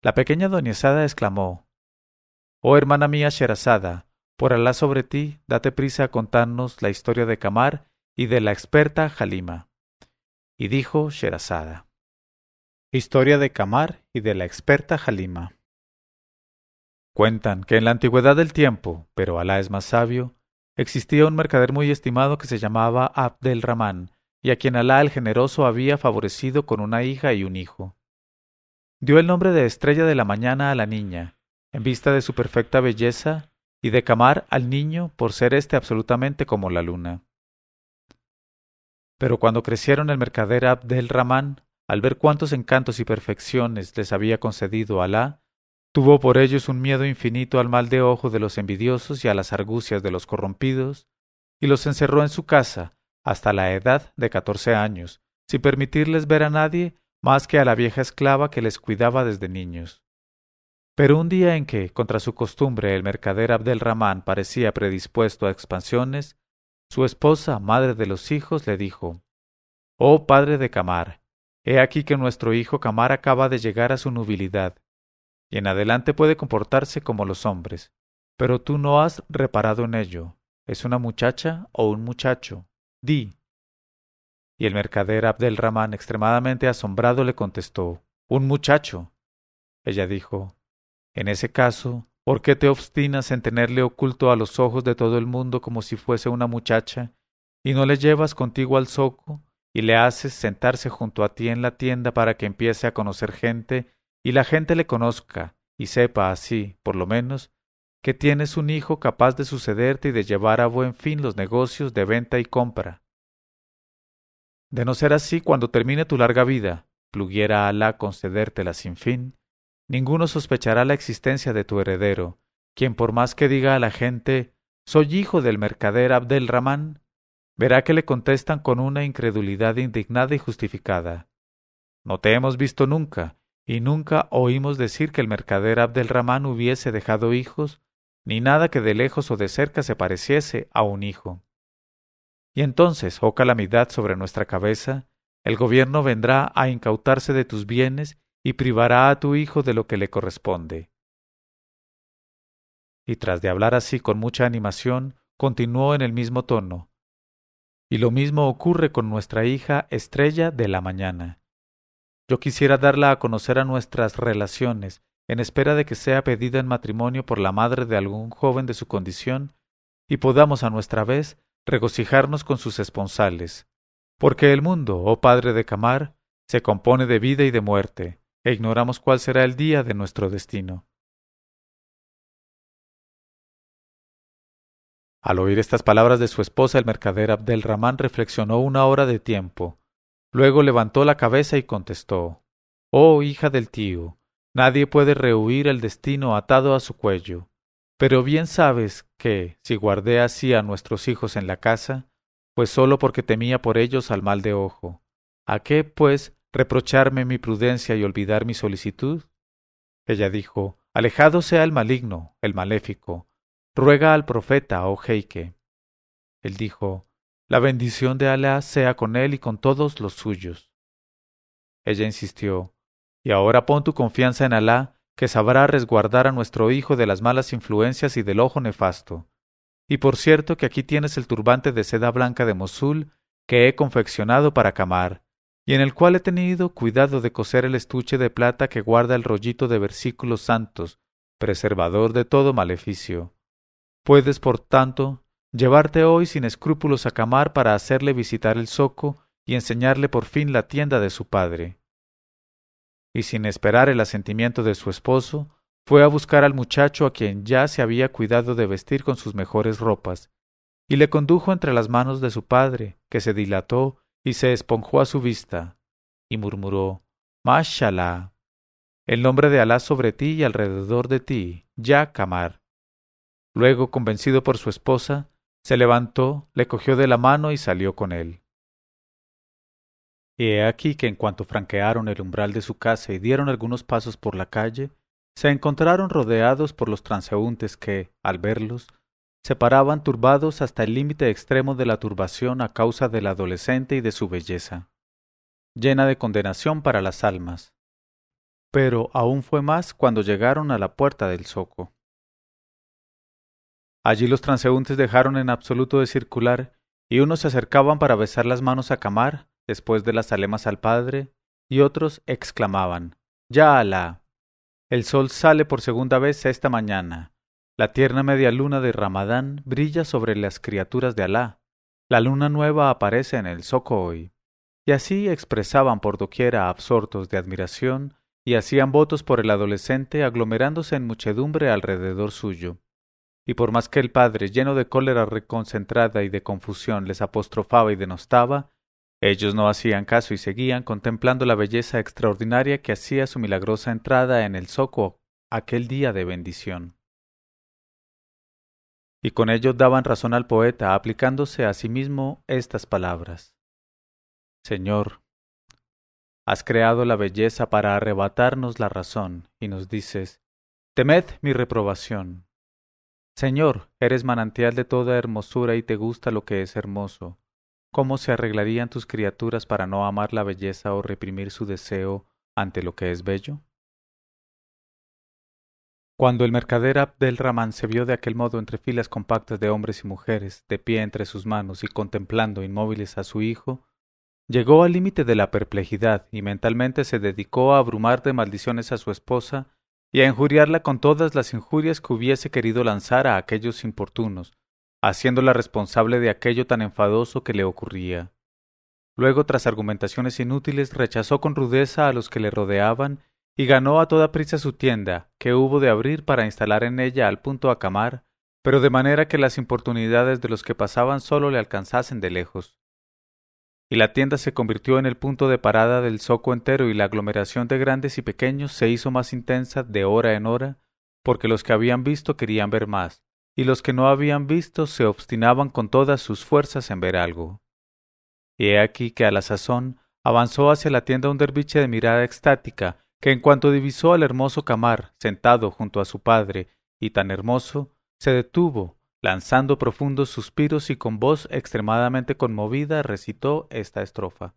La pequeña Doniazada exclamó: «Oh hermana mía Sherazada, por Alá sobre ti, date prisa a contarnos la historia de Kamar y de la experta Halima». Y dijo Sherazada: Historia de Kamar y de la experta Halima. Cuentan que en la antigüedad del tiempo, pero Alá es más sabio, existía un mercader muy estimado que se llamaba Abd el-Rahman, y a quien Alá el Generoso había favorecido con una hija y un hijo. Dio el nombre de Estrella de la Mañana a la niña, en vista de su perfecta belleza, y de Kamar al niño por ser éste absolutamente como la luna. Pero cuando crecieron el mercader Abd el-Rahman, al ver cuántos encantos y perfecciones les había concedido Alá, tuvo por ellos un miedo infinito al mal de ojo de los envidiosos y a las argucias de los corrompidos, y los encerró en su casa hasta la edad de 14 años, sin permitirles ver a nadie más que a la vieja esclava que les cuidaba desde niños. Pero un día en que, contra su costumbre, el mercader Abd el-Rahman parecía predispuesto a expansiones, su esposa, madre de los hijos, le dijo: «Oh padre de Kamar, he aquí que nuestro hijo Kamar acaba de llegar a su nubilidad, y en adelante puede comportarse como los hombres, pero tú no has reparado en ello. ¿Es una muchacha o un muchacho? Di». Y el mercader Abd el-Rahman, extremadamente asombrado, le contestó: «Un muchacho». Ella dijo: «En ese caso, ¿por qué te obstinas en tenerle oculto a los ojos de todo el mundo como si fuese una muchacha, y no le llevas contigo al zoco, y le haces sentarse junto a ti en la tienda para que empiece a conocer gente, y la gente le conozca, y sepa así, por lo menos, que tienes un hijo capaz de sucederte y de llevar a buen fin los negocios de venta y compra? De no ser así, cuando termine tu larga vida, pluguiera a Alá concedértela sin fin, ninguno sospechará la existencia de tu heredero, quien por más que diga a la gente: «Soy hijo del mercader Abd el-Rahman», verá que le contestan con una incredulidad indignada y justificada: «No te hemos visto nunca, y nunca oímos decir que el mercader Abd el-Rahman hubiese dejado hijos, ni nada que de lejos o de cerca se pareciese a un hijo». Y entonces, oh calamidad sobre nuestra cabeza, el gobierno vendrá a incautarse de tus bienes y privará a tu hijo de lo que le corresponde. Y tras de hablar así con mucha animación, continuó en el mismo tono: «Y lo mismo ocurre con nuestra hija Estrella de la Mañana. Yo quisiera darla a conocer a nuestras relaciones, en espera de que sea pedida en matrimonio por la madre de algún joven de su condición, y podamos a nuestra vez regocijarnos con sus esponsales, porque el mundo, oh padre de Kamar, se compone de vida y de muerte, e ignoramos cuál será el día de nuestro destino». Al oír estas palabras de su esposa, el mercader Abd el-Rahman reflexionó una hora de tiempo. Luego levantó la cabeza y contestó: «Oh hija del tío, nadie puede rehuir el destino atado a su cuello. Pero bien sabes que, si guardé así a nuestros hijos en la casa, fue sólo porque temía por ellos al mal de ojo. ¿A qué, pues, reprocharme mi prudencia y olvidar mi solicitud?». Ella dijo: «Alejado sea el maligno, el maléfico. Ruega al profeta, oh jeique». Él dijo: «La bendición de Alá sea con él y con todos los suyos». Ella insistió: «Y ahora pon tu confianza en Alá, que sabrá resguardar a nuestro hijo de las malas influencias y del ojo nefasto. Y por cierto que aquí tienes el turbante de seda blanca de Mosul que he confeccionado para Kamar, y en el cual he tenido cuidado de coser el estuche de plata que guarda el rollito de versículos santos, preservador de todo maleficio. Puedes, por tanto, llevarte hoy sin escrúpulos a Kamar para hacerle visitar el zoco y enseñarle por fin la tienda de su padre». Y sin esperar el asentimiento de su esposo, fue a buscar al muchacho, a quien ya se había cuidado de vestir con sus mejores ropas, y le condujo entre las manos de su padre, que se dilató y se esponjó a su vista, y murmuró: «Mashallah, el nombre de Alá sobre ti y alrededor de ti, ya Kamar». Luego, convencido por su esposa, se levantó, le cogió de la mano y salió con él. Y he aquí que en cuanto franquearon el umbral de su casa y dieron algunos pasos por la calle, se encontraron rodeados por los transeúntes que, al verlos, se paraban turbados hasta el límite extremo de la turbación a causa del adolescente y de su belleza, llena de condenación para las almas. pero aún fue más cuando llegaron a la puerta del zoco. Allí los transeúntes dejaron en absoluto de circular, y unos se acercaban para besar las manos a Camar, después de las alemas al padre, y otros exclamaban: ¡Ya Alá! El sol sale por segunda vez esta mañana. La tierna media luna de Ramadán brilla sobre las criaturas de Alá. La luna nueva aparece en el zoco hoy. Y así expresaban por doquiera absortos de admiración y hacían votos por el adolescente aglomerándose en muchedumbre alrededor suyo. Y por más que el padre, lleno de cólera reconcentrada y de confusión, les apostrofaba y denostaba, ellos no hacían caso y seguían contemplando la belleza extraordinaria que hacía su milagrosa entrada en el zoco aquel día de bendición. Y con ello daban razón al poeta, aplicándose a sí mismo estas palabras: Señor, has creado la belleza para arrebatarnos la razón, y nos dices: temed mi reprobación. Señor, eres manantial de toda hermosura y te gusta lo que es hermoso. ¿Cómo se arreglarían tus criaturas para no amar la belleza o reprimir su deseo ante lo que es bello? Cuando el mercader Abd el-Rahman se vio de aquel modo entre filas compactas de hombres y mujeres, de pie entre sus manos y contemplando inmóviles a su hijo, llegó al límite de la perplejidad y mentalmente se dedicó a abrumar de maldiciones a su esposa y a injuriarla con todas las injurias que hubiese querido lanzar a aquellos importunos, haciéndola responsable de aquello tan enfadoso que le ocurría. Luego, tras argumentaciones inútiles, rechazó con rudeza a los que le rodeaban y ganó a toda prisa su tienda, que hubo de abrir para instalar en ella al punto a Camar, pero de manera que las importunidades de los que pasaban sólo le alcanzasen de lejos. Y la tienda se convirtió en el punto de parada del zoco entero y la aglomeración de grandes y pequeños se hizo más intensa de hora en hora, porque los que habían visto querían ver más, y los que no habían visto se obstinaban con todas sus fuerzas en ver algo. Y he aquí que a la sazón avanzó hacia la tienda un derviche de mirada extática, que en cuanto divisó al hermoso Camar sentado junto a su padre, y tan hermoso, se detuvo, lanzando profundos suspiros y con voz extremadamente conmovida recitó esta estrofa.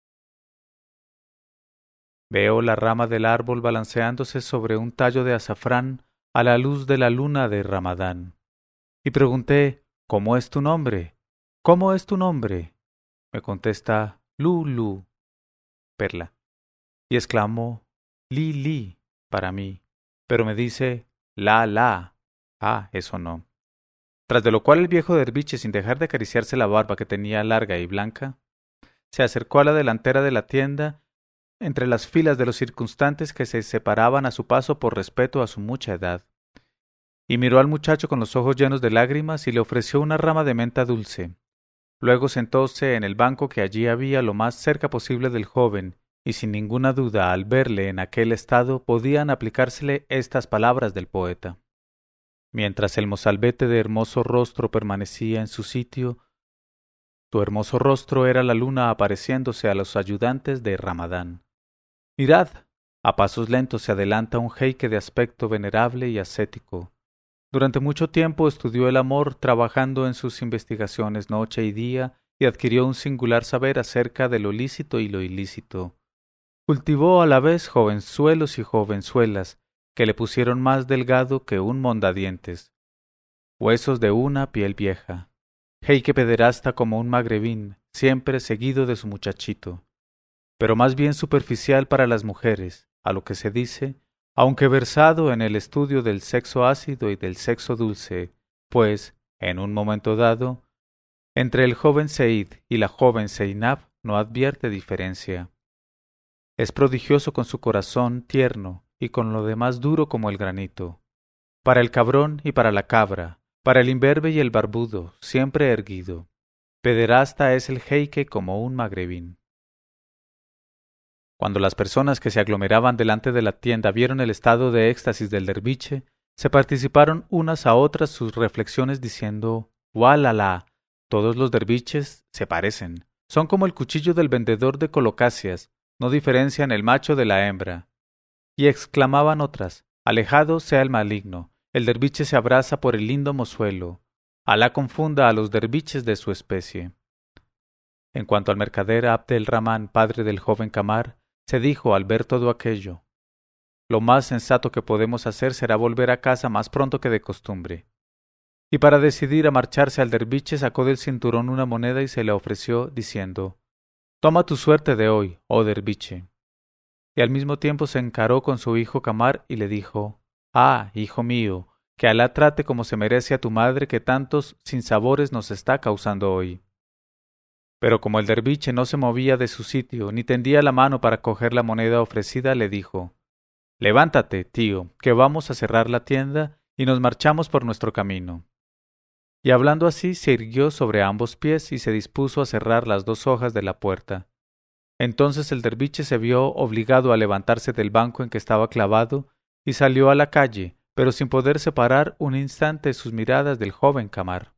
Veo la rama del árbol balanceándose sobre un tallo de azafrán a la luz de la luna de Ramadán. Y pregunté: ¿cómo es tu nombre? ¿Cómo es tu nombre? Me contesta: Lulu, Perla. Y exclamo: Li, para mí. Pero me dice: La. Ah, eso no. Tras de lo cual el viejo derviche, sin dejar de acariciarse la barba que tenía larga y blanca, se acercó a la delantera de la tienda, entre las filas de los circunstantes que se separaban a su paso por respeto a su mucha edad, y miró al muchacho con los ojos llenos de lágrimas y le ofreció una rama de menta dulce. Luego sentóse en el banco que allí había lo más cerca posible del joven, y sin ninguna duda al verle en aquel estado podían aplicársele estas palabras del poeta. Mientras el mozalbete de hermoso rostro permanecía en su sitio, tu hermoso rostro era la luna apareciéndose a los ayudantes de Ramadán. Mirad, a pasos lentos se adelanta un jeique de aspecto venerable y ascético. Durante mucho tiempo estudió el amor, trabajando en sus investigaciones noche y día, y adquirió un singular saber acerca de lo lícito y lo ilícito. Cultivó a la vez jovenzuelos y jovenzuelas, que le pusieron más delgado que un mondadientes, huesos de una piel vieja. Jeique pederasta como un magrebín, siempre seguido de su muchachito, pero más bien superficial para las mujeres, a lo que se dice, aunque versado en el estudio del sexo ácido y del sexo dulce, pues, en un momento dado, entre el joven Seid y la joven Zeinab no advierte diferencia. Es prodigioso con su corazón tierno y con lo demás duro como el granito. Para el cabrón y para la cabra, para el imberbe y el barbudo, siempre erguido. Pederasta es el jeique como un magrebín. Cuando las personas que se aglomeraban delante de la tienda vieron el estado de éxtasis del derviche, se participaron unas a otras sus reflexiones diciendo: ¡Walala! Todos los derviches se parecen. Son como el cuchillo del vendedor de colocacias, no diferencian el macho de la hembra. Y exclamaban otras: alejado sea el maligno, el derviche se abraza por el lindo mozuelo. Alá confunda a los derviches de su especie. En cuanto al mercader Abd el-Rahman, padre del joven Camar, se dijo al ver todo aquello: lo más sensato que podemos hacer será volver a casa más pronto que de costumbre. Y para decidir a marcharse al derviche sacó del cinturón una moneda y se la ofreció, diciendo: «Toma tu suerte de hoy, oh derviche». Y al mismo tiempo se encaró con su hijo Camar y le dijo: «Ah, hijo mío, que Alá trate como se merece a tu madre que tantos sinsabores nos está causando hoy». Pero como el derviche no se movía de su sitio ni tendía la mano para coger la moneda ofrecida, le dijo: «Levántate, tío, que vamos a cerrar la tienda y nos marchamos por nuestro camino». Y hablando así, se irguió sobre ambos pies y se dispuso a cerrar las dos hojas de la puerta. Entonces el derviche se vio obligado a levantarse del banco en que estaba clavado y salió a la calle, pero sin poder separar un instante sus miradas del joven Camar.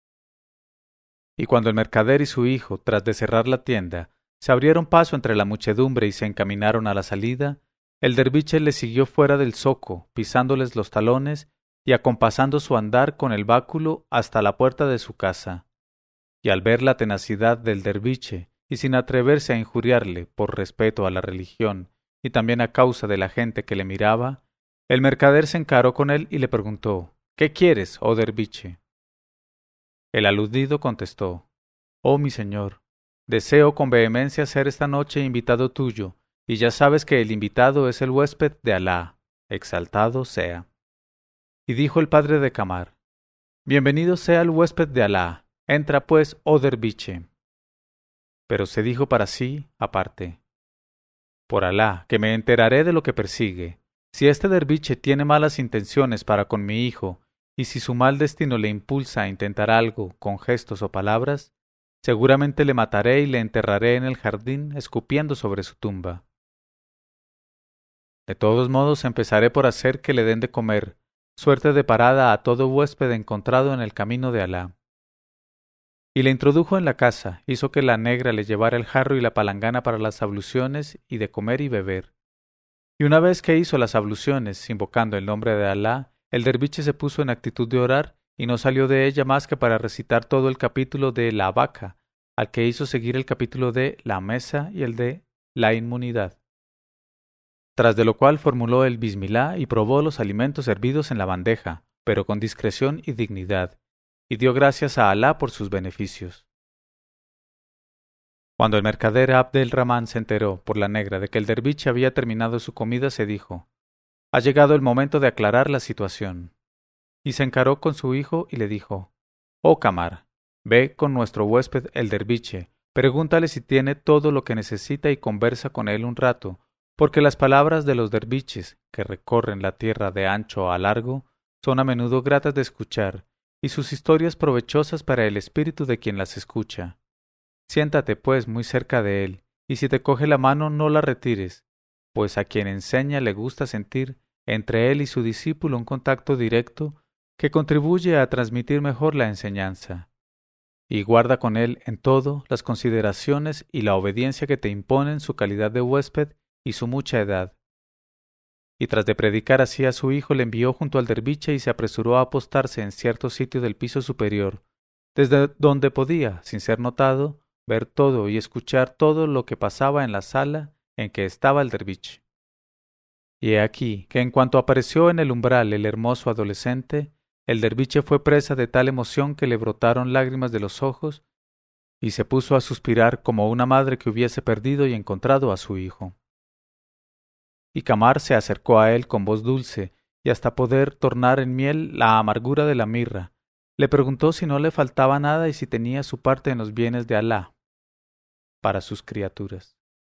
Y cuando el mercader y su hijo, tras de cerrar la tienda, se abrieron paso entre la muchedumbre y se encaminaron a la salida, el derviche les siguió fuera del zoco, pisándoles los talones y acompasando su andar con el báculo hasta la puerta de su casa. Y al ver la tenacidad del derviche, y sin atreverse a injuriarle por respeto a la religión y también a causa de la gente que le miraba, el mercader se encaró con él y le preguntó: «¿Qué quieres, oh derviche?». El aludido contestó: «Oh mi señor, deseo con vehemencia ser esta noche invitado tuyo, y ya sabes que el invitado es el huésped de Alá, exaltado sea». Y dijo el padre de Camar: «Bienvenido sea el huésped de Alá, entra pues, oh derviche». Pero se dijo para sí, aparte: «Por Alá, que me enteraré de lo que persigue. Si este derviche tiene malas intenciones para con mi hijo, y si su mal destino le impulsa a intentar algo con gestos o palabras, seguramente le mataré y le enterraré en el jardín escupiendo sobre su tumba. De todos modos empezaré por hacer que le den de comer, suerte de parada a todo huésped encontrado en el camino de Alá». Y le introdujo en la casa, hizo que la negra le llevara el jarro y la palangana para las abluciones y de comer y beber. Y una vez que hizo las abluciones, invocando el nombre de Alá, el derviche se puso en actitud de orar y no salió de ella más que para recitar todo el capítulo de la vaca, al que hizo seguir el capítulo de la mesa y el de la inmunidad. Tras de lo cual formuló el bismilá y probó los alimentos servidos en la bandeja, pero con discreción y dignidad, y dio gracias a Alá por sus beneficios. Cuando el mercader Abd el-Rahmán se enteró por la negra de que el derviche había terminado su comida, se dijo: «Ha llegado el momento de aclarar la situación». Y se encaró con su hijo y le dijo: «Oh Camar, ve con nuestro huésped el derviche, pregúntale si tiene todo lo que necesita y conversa con él un rato, porque las palabras de los derviches, que recorren la tierra de ancho a largo, son a menudo gratas de escuchar, y sus historias provechosas para el espíritu de quien las escucha. Siéntate, pues, muy cerca de él, y si te coge la mano no la retires, pues a quien enseña le gusta sentir entre él y su discípulo un contacto directo que contribuye a transmitir mejor la enseñanza. Y guarda con él en todo las consideraciones y la obediencia que te imponen su calidad de huésped y su mucha edad». Y tras de predicar así a su hijo, le envió junto al derviche y se apresuró a apostarse en cierto sitio del piso superior, desde donde podía, sin ser notado, ver todo y escuchar todo lo que pasaba en la sala en que estaba el derviche. Y he aquí que en cuanto apareció en el umbral el hermoso adolescente, el derviche fue presa de tal emoción que le brotaron lágrimas de los ojos y se puso a suspirar como una madre que hubiese perdido y encontrado a su hijo. Y Camar se acercó a él con voz dulce, y hasta poder tornar en miel la amargura de la mirra, le preguntó si no le faltaba nada y si tenía su parte en los bienes de Alá para sus criaturas.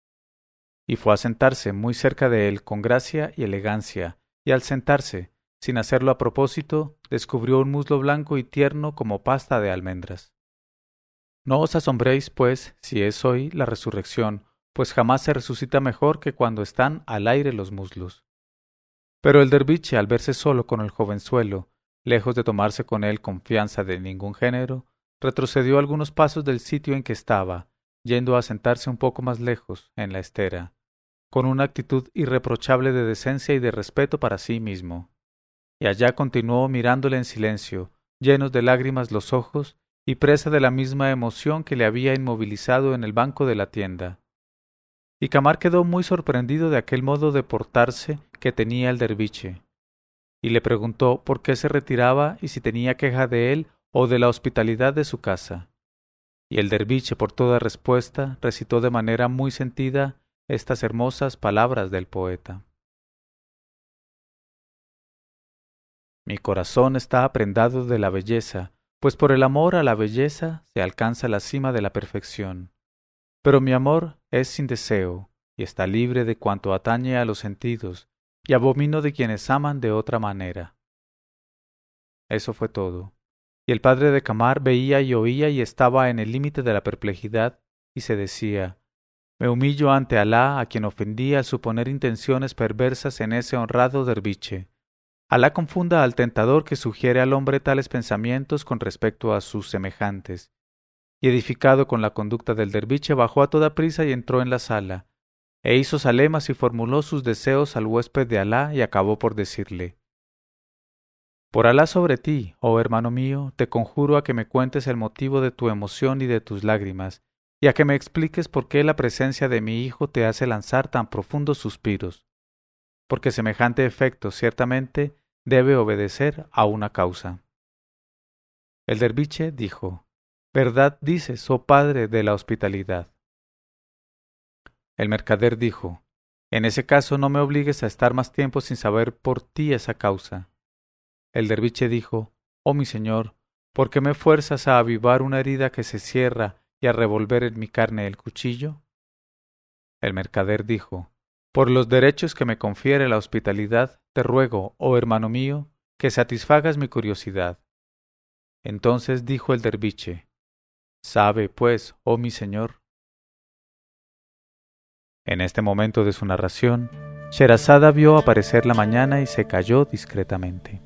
Y fue a sentarse muy cerca de él con gracia y elegancia, y al sentarse, sin hacerlo a propósito, descubrió un muslo blanco y tierno como pasta de almendras. No os asombréis, pues, si es hoy la resurrección, pues jamás se resucita mejor que cuando están al aire los muslos. Pero el derviche, al verse solo con el jovenzuelo, lejos de tomarse con él confianza de ningún género, retrocedió algunos pasos del sitio en que estaba, yendo a sentarse un poco más lejos, en la estera, con una actitud irreprochable de decencia y de respeto para sí mismo. Y allá continuó mirándole en silencio, llenos de lágrimas los ojos y presa de la misma emoción que le había inmovilizado en el banco de la tienda. Y Camar quedó muy sorprendido de aquel modo de portarse que tenía el derviche, y le preguntó por qué se retiraba y si tenía queja de él o de la hospitalidad de su casa. Y el derviche, por toda respuesta, recitó de manera muy sentida estas hermosas palabras del poeta. Mi corazón está prendado de la belleza, pues por el amor a la belleza se alcanza la cima de la perfección. Pero mi amor es sin deseo, y está libre de cuanto atañe a los sentidos, y abomino de quienes aman de otra manera. Eso fue todo. Y el padre de Camar veía y oía y estaba en el límite de la perplejidad, y se decía, me humillo ante Alá, a quien ofendí al suponer intenciones perversas en ese honrado derviche. Alá confunda al tentador que sugiere al hombre tales pensamientos con respecto a sus semejantes. Y edificado con la conducta del derviche, bajó a toda prisa y entró en la sala, e hizo zalemas y formuló sus deseos al huésped de Alá y acabó por decirle, por Alá sobre ti, oh hermano mío, te conjuro a que me cuentes el motivo de tu emoción y de tus lágrimas, y a que me expliques por qué la presencia de mi hijo te hace lanzar tan profundos suspiros, porque semejante efecto ciertamente debe obedecer a una causa. El derviche dijo, verdad dices, oh padre de la hospitalidad. El mercader dijo, en ese caso no me obligues a estar más tiempo sin saber por ti esa causa. El derviche dijo, oh mi señor, ¿por qué me fuerzas a avivar una herida que se cierra y a revolver en mi carne el cuchillo? El mercader dijo, por los derechos que me confiere la hospitalidad, te ruego, oh hermano mío, que satisfagas mi curiosidad. Entonces dijo el derviche, sabe, pues, oh mi señor. En este momento de su narración, Sherazada vio aparecer la mañana y se calló discretamente.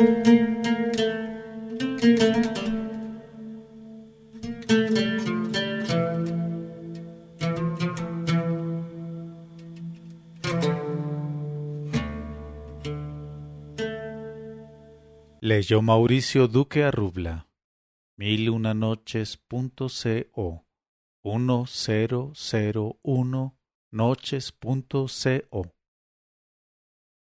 Leyó Mauricio Duque Arrubla, 1001noches.co, 1001noches.co.